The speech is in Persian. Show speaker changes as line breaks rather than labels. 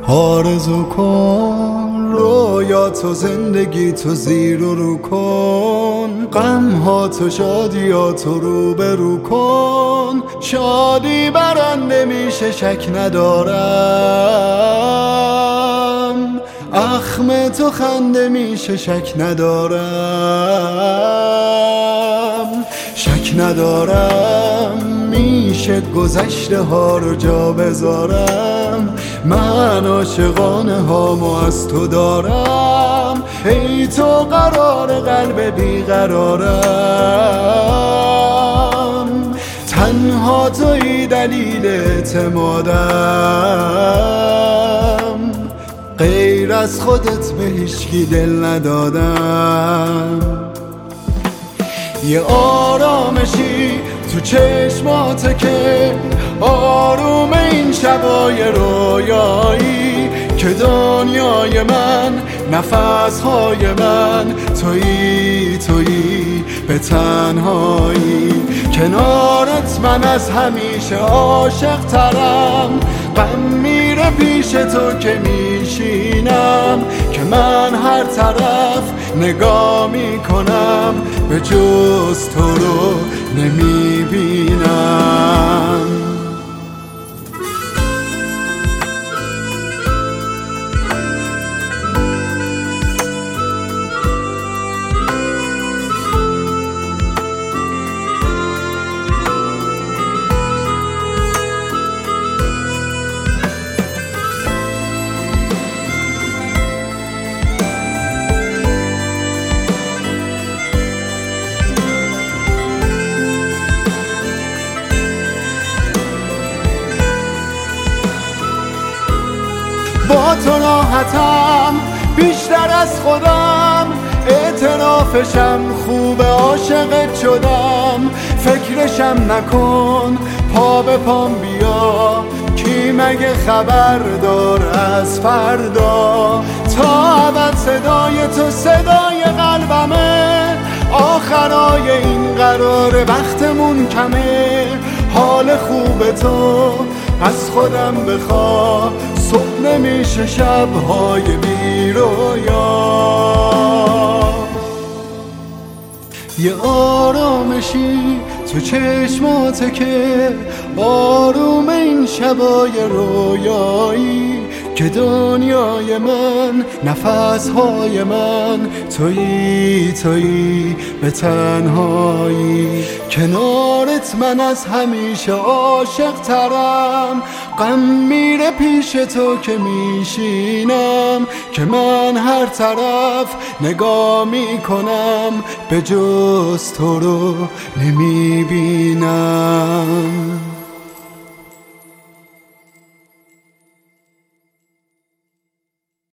آرزو کن رویاتو زندگیتو زیر و رو کن، غمهاتو شادیاتو رو به رو کن. شادی برنده میشه شک ندارم، اخم تو خنده میشه شک ندارم. شک ندارم میشه گذشته ها رو جا بذارم، من عاشقانه هامو از تو دارم. ای تو قرار قلب بیقرارم، تنها توی دلیل اعتمادم، غیر از خودت به هیچکی دل ندادم. یه آرامشی تو چشماته که آروم این شبای رویایی، که دنیای من نفسهای من تویی تویی به تنهایی. کنارت من از همیشه عاشق ترم، غم میره پیش تو که میشینم، که من هر طرف نگاه میکنم به جز تو رو نمیبینم. با تو راحتم بیشتر از خودم، اعترافشم خوب عاشقت شدم. فکرشم نکن پا به پام بیا، کی مگه خبر دار از فردا. تا ابد صدای تو صدای قلبمه، آخرای این قرار وقتمون کمه. حال خوب تو از خودم بخوا، صبح نمیشه شبهای بی رویا. یه آرامشی تو چشماته که آروم این شبای رویایی، که دنیای من نفسهای من تویی تویی به تنهایی. کنارت من از همیشه عاشق ترم، غم میره پیش تو که میشینم، که من هر طرف نگاه میکنم به جز تو رو نمیبینم.